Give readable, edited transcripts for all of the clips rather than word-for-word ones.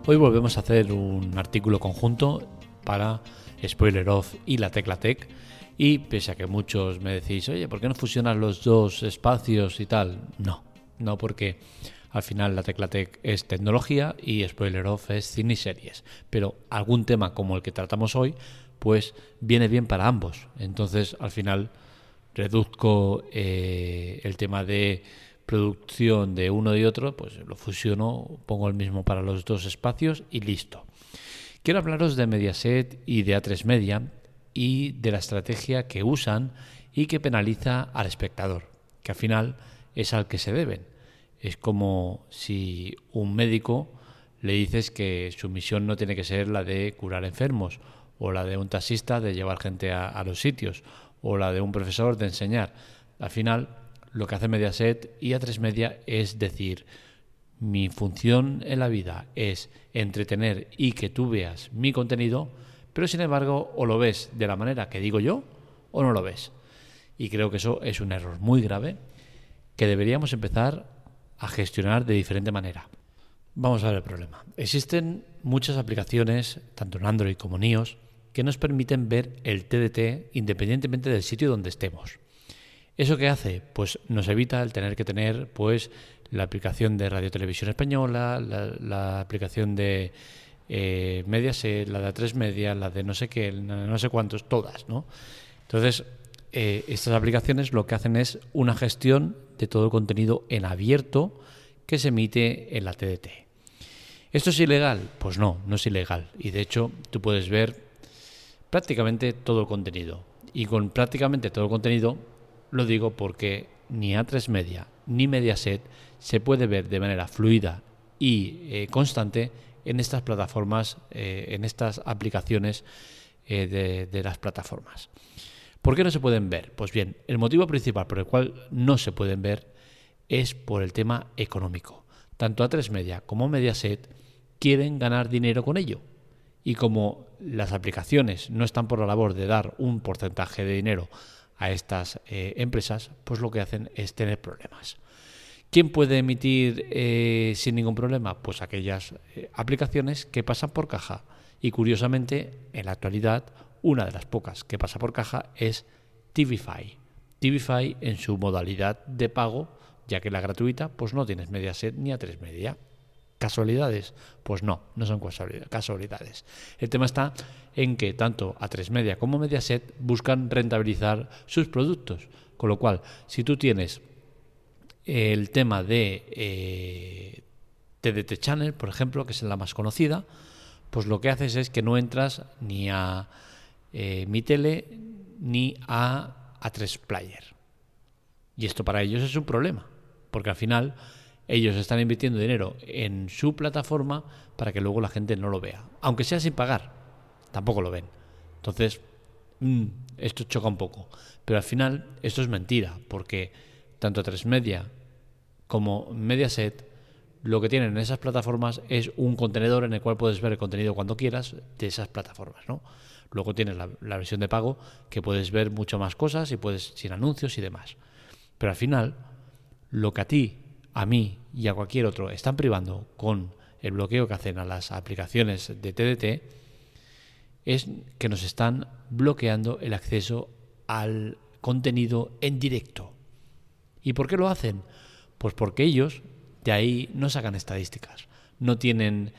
Hoy volvemos a hacer un artículo conjunto para Spoiler Off y La Tecla Tech. Y pese a que muchos me decís, oye, ¿por qué no fusionan los dos espacios y tal? No, porque al final La Tecla Tech es tecnología y Spoiler Off es cine y series. Pero algún tema como el que tratamos hoy, pues viene bien para ambos. Entonces, al final, reduzco el tema de producción de uno y otro, pues lo fusiono, pongo el mismo para los dos espacios y listo. Quiero hablaros de Mediaset y de A3 Media y de la estrategia que usan y que penaliza al espectador, que al final es al que se deben. Es como si un médico le dices que su misión no tiene que ser la de curar enfermos, o la de un taxista de llevar gente a los sitios, o la de un profesor de enseñar. Al final, lo que hace Mediaset y A3 Media es decir, mi función en la vida es entretener y que tú veas mi contenido, pero sin embargo o lo ves de la manera que digo yo o no lo ves. Y creo que eso es un error muy grave que deberíamos empezar a gestionar de diferente manera. Vamos a ver el problema. Existen muchas aplicaciones, tanto en Android como en iOS, que nos permiten ver el TDT independientemente del sitio donde estemos. ¿Eso qué hace? Pues nos evita el tener que tener pues la aplicación de Radio Televisión Española, la aplicación de Mediaset, la de A3 Media, la de no sé qué, no sé cuántos, todas, ¿no? Entonces, estas aplicaciones lo que hacen es una gestión de todo el contenido en abierto que se emite en la TDT. ¿Esto es ilegal? Pues no es ilegal. Y de hecho, tú puedes ver prácticamente todo el contenido. Y con prácticamente todo el contenido lo digo porque ni A3 Media ni Mediaset se puede ver de manera fluida y constante en estas plataformas, en estas aplicaciones de las plataformas. ¿Por qué no se pueden ver? Pues bien, el motivo principal por el cual no se pueden ver es por el tema económico. Tanto A3 Media como Mediaset quieren ganar dinero con ello. Y como las aplicaciones no están por la labor de dar un porcentaje de dinero a estas empresas, pues lo que hacen es tener problemas. ¿Quién puede emitir sin ningún problema? Pues aquellas aplicaciones que pasan por caja. Y curiosamente, en la actualidad, una de las pocas que pasa por caja es TVFi. TVFi en su modalidad de pago, ya que la gratuita, pues no tienes Mediaset ni A3 Media. ¿Casualidades? Pues no son casualidades. El tema está en que tanto A3 Media como Mediaset buscan rentabilizar sus productos. Con lo cual, si tú tienes el tema de TDT Channel, por ejemplo, que es la más conocida, pues lo que haces es que no entras ni a Mi Tele ni a A3 Player. Y esto para ellos es un problema, porque al final ellos están invirtiendo dinero en su plataforma para que luego la gente no lo vea. Aunque sea sin pagar, tampoco lo ven. Entonces, esto choca un poco. Pero al final, esto es mentira, porque tanto A3 Media como Mediaset lo que tienen en esas plataformas es un contenedor en el cual puedes ver el contenido cuando quieras de esas plataformas, ¿no? Luego tienes la versión de pago que puedes ver mucho más cosas y puedes sin anuncios y demás. Pero al final, lo que a ti, a mí y a cualquier otro están privando con el bloqueo que hacen a las aplicaciones de TDT es que nos están bloqueando el acceso al contenido en directo. ¿Y por qué lo hacen? Pues porque ellos de ahí no sacan estadísticas, no tienen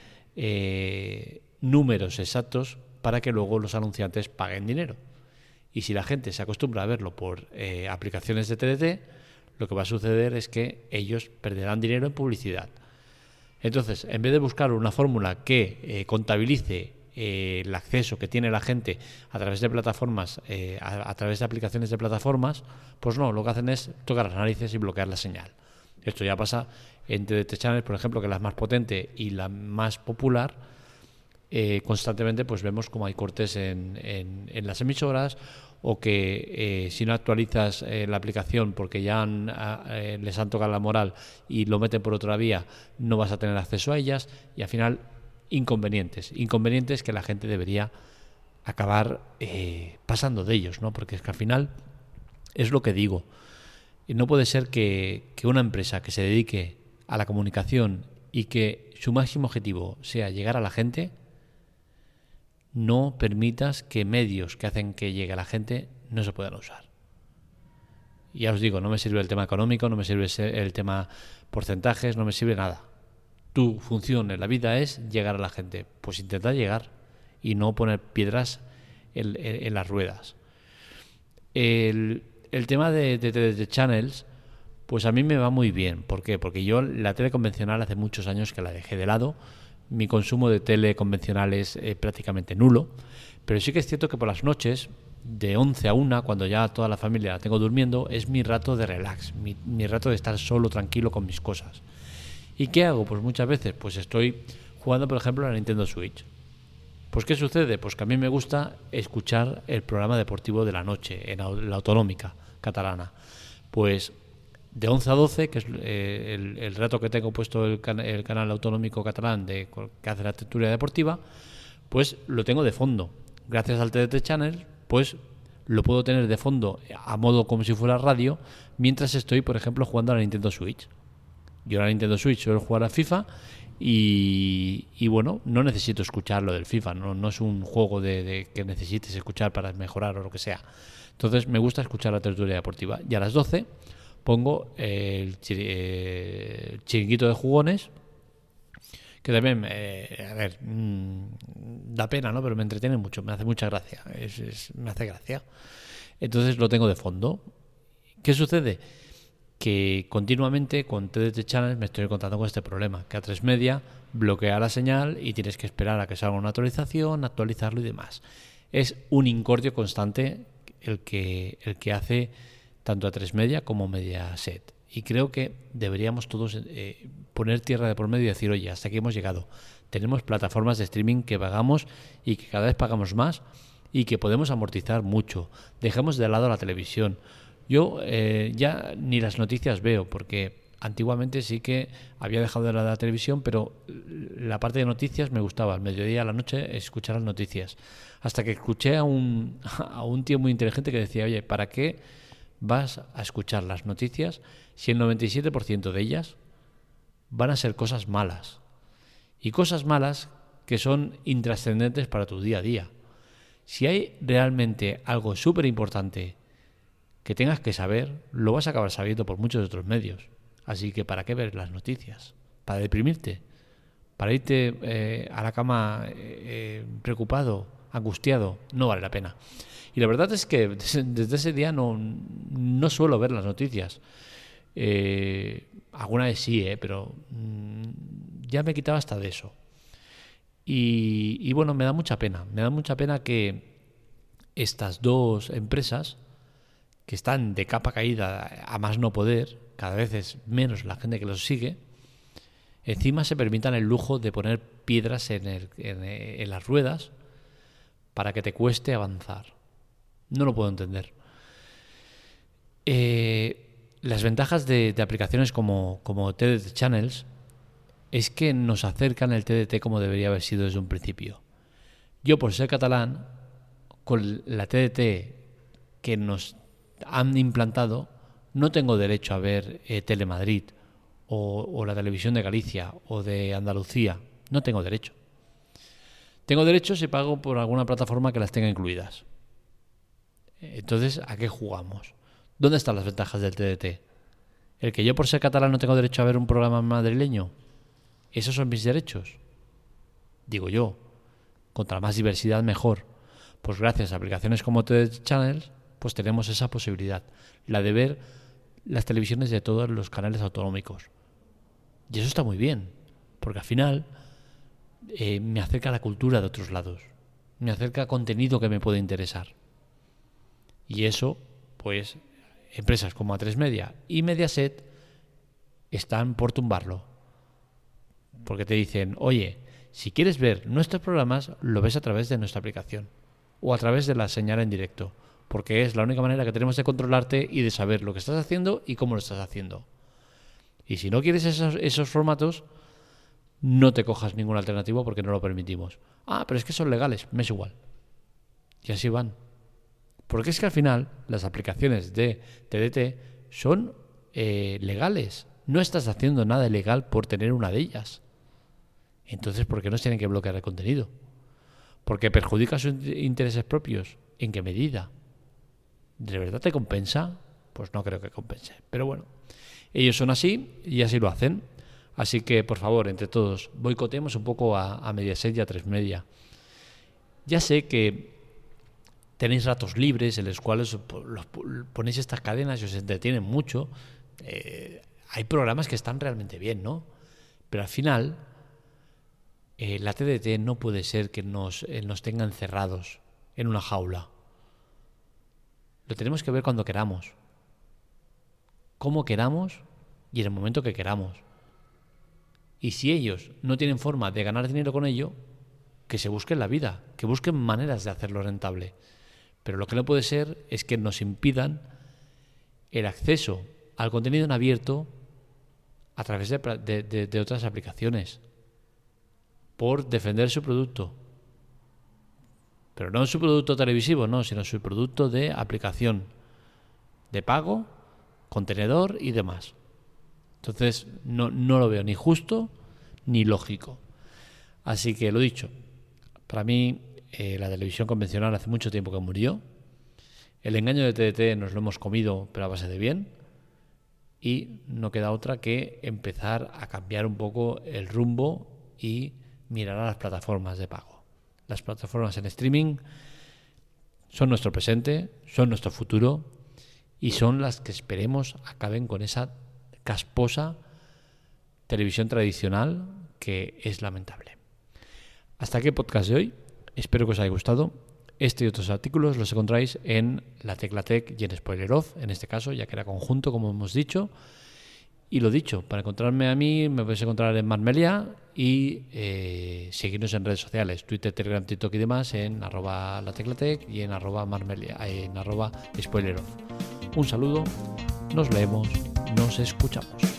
números exactos para que luego los anunciantes paguen dinero. Y si la gente se acostumbra a verlo por aplicaciones de TDT, lo que va a suceder es que ellos perderán dinero en publicidad. Entonces, en vez de buscar una fórmula que contabilice el acceso que tiene la gente a través de plataformas, a través de aplicaciones de plataformas, pues no, lo que hacen es tocar las narices y bloquear la señal. Esto ya pasa en TDT Channel, por ejemplo, que es la más potente y la más popular. Constantemente pues vemos como hay cortes en las emisoras, o que si no actualizas la aplicación porque ya les han tocado la moral y lo meten por otra vía, no vas a tener acceso a ellas, y al final inconvenientes que la gente debería acabar pasando de ellos, ¿no? Porque es que al final es lo que digo, y no puede ser que una empresa que se dedique a la comunicación y que su máximo objetivo sea llegar a la gente, no permitas que medios que hacen que llegue a la gente no se puedan usar. Y ya os digo, no me sirve el tema económico, no me sirve el tema porcentajes, no me sirve nada. Tu función en la vida es llegar a la gente. Pues intenta llegar y no poner piedras en las ruedas. El tema de channels, pues a mí me va muy bien. ¿Por qué? Porque yo la tele convencional hace muchos años que la dejé de lado. Mi consumo de tele convencional es prácticamente nulo. Pero sí que es cierto que por las noches, de 11 a 1, cuando ya toda la familia la tengo durmiendo, es mi rato de relax, mi rato de estar solo, tranquilo con mis cosas. ¿Y qué hago? Pues muchas veces pues estoy jugando, por ejemplo, a la Nintendo Switch. Pues ¿qué sucede? Pues que a mí me gusta escuchar el programa deportivo de la noche en la autonómica catalana. Pues de 11 a 12, que es el rato que tengo puesto el canal autonómico catalán que hace la tertulia deportiva, pues lo tengo de fondo. Gracias al TDT Channel, pues lo puedo tener de fondo a modo como si fuera radio, mientras estoy, por ejemplo, jugando a la Nintendo Switch. Yo en la Nintendo Switch suelo jugar a FIFA y bueno, no necesito escuchar lo del FIFA, no es un juego de que necesites escuchar para mejorar o lo que sea. Entonces me gusta escuchar la tertulia deportiva. Y a las 12 pongo el chiringuito de jugones, que también, da pena, ¿no? Pero me entretiene mucho, me hace mucha gracia, me hace gracia. Entonces lo tengo de fondo. ¿Qué sucede? Que continuamente con TDT Channel me estoy encontrando con este problema, que A3 Media bloquea la señal y tienes que esperar a que salga una actualización, actualizarlo y demás. Es un incordio constante el que hace tanto A3 Media como Mediaset. Y creo que deberíamos todos poner tierra de por medio y decir, oye, hasta aquí hemos llegado. Tenemos plataformas de streaming que pagamos y que cada vez pagamos más y que podemos amortizar mucho. Dejemos de lado la televisión. Yo ya ni las noticias veo, porque antiguamente sí que había dejado de la televisión, pero la parte de noticias me gustaba. Al mediodía, a la noche, escuchar las noticias. Hasta que escuché a un tío muy inteligente que decía, oye, ¿para qué vas a escuchar las noticias si el 97% de ellas van a ser cosas malas? Y cosas malas que son intrascendentes para tu día a día. Si hay realmente algo súper importante que tengas que saber, lo vas a acabar sabiendo por muchos otros medios. Así que ¿para qué ver las noticias? ¿Para deprimirte? ¿Para irte a la cama preocupado, angustiado? No vale la pena. Y la verdad es que desde ese día no suelo ver las noticias. Alguna vez sí, pero ya me he quitado hasta de eso. Y bueno, me da mucha pena. Me da mucha pena que estas dos empresas, que están de capa caída a más no poder, cada vez es menos la gente que los sigue, encima se permitan el lujo de poner piedras en las ruedas para que te cueste avanzar. No lo puedo entender. Las ventajas de aplicaciones como TDT Channels es que nos acercan el TDT como debería haber sido desde un principio. Yo, por ser catalán, con la TDT que nos han implantado, no tengo derecho a ver Telemadrid o la televisión de Galicia o de Andalucía. No tengo derecho. Tengo derecho si pago por alguna plataforma que las tenga incluidas. Entonces, ¿a qué jugamos? ¿Dónde están las ventajas del TDT? ¿El que yo por ser catalán no tengo derecho a ver un programa madrileño? ¿Esos son mis derechos? Digo yo. Contra más diversidad, mejor. Pues gracias a aplicaciones como TDT Channels, pues tenemos esa posibilidad, la de ver las televisiones de todos los canales autonómicos. Y eso está muy bien, porque al final me acerca a la cultura de otros lados, me acerca a contenido que me puede interesar. Y eso, pues, empresas como A3 Media y Mediaset están por tumbarlo. Porque te dicen, oye, si quieres ver nuestros programas, lo ves a través de nuestra aplicación o a través de la señal en directo, porque es la única manera que tenemos de controlarte y de saber lo que estás haciendo y cómo lo estás haciendo. Y si no quieres esos formatos, no te cojas ningún alternativo porque no lo permitimos. Ah, pero es que son legales, me es igual. Y así van. Porque es que al final las aplicaciones de TDT son legales. no estás haciendo nada ilegal por tener una de ellas. Entonces, ¿por qué nos tienen que bloquear el contenido? ¿Porque perjudica sus intereses propios? ¿En qué medida? ¿De verdad te compensa? Pues no creo que compense. Pero bueno, ellos son así y así lo hacen. Así que, por favor, entre todos, boicotemos un poco a Mediaset y a 3Media. Ya sé que tenéis ratos libres en los cuales ponéis estas cadenas y os entretienen mucho. Hay programas que están realmente bien, ¿no? Pero al final, la TDT no puede ser que nos tenga encerrados en una jaula. Lo tenemos que ver cuando queramos, cómo queramos y en el momento que queramos. Y si ellos no tienen forma de ganar dinero con ello, que se busquen la vida, que busquen maneras de hacerlo rentable. Pero lo que no puede ser es que nos impidan el acceso al contenido en abierto a través de otras aplicaciones, por defender su producto. Pero no su producto televisivo, no, sino su producto de aplicación, de pago, contenedor y demás. Entonces no lo veo ni justo ni lógico. Así que lo dicho, para mí la televisión convencional hace mucho tiempo que murió. El engaño de TDT nos lo hemos comido, pero a base de bien. Y no queda otra que empezar a cambiar un poco el rumbo y mirar a las plataformas de pago. Las plataformas en streaming son nuestro presente, son nuestro futuro y son las que esperemos acaben con esa casposa televisión tradicional que es lamentable. Hasta aquí el podcast de hoy. Espero que os haya gustado. Este y otros artículos los encontráis en La Tecla Tech y en Spoiler Off, en este caso, ya que era conjunto, como hemos dicho. Y lo dicho, para encontrarme a mí me podéis encontrar en Marmelia y seguirnos en redes sociales, Twitter, Telegram, TikTok y demás, en @lateclatec y en @marmelia, en @spoileroff. Un saludo, nos leemos, nos escuchamos.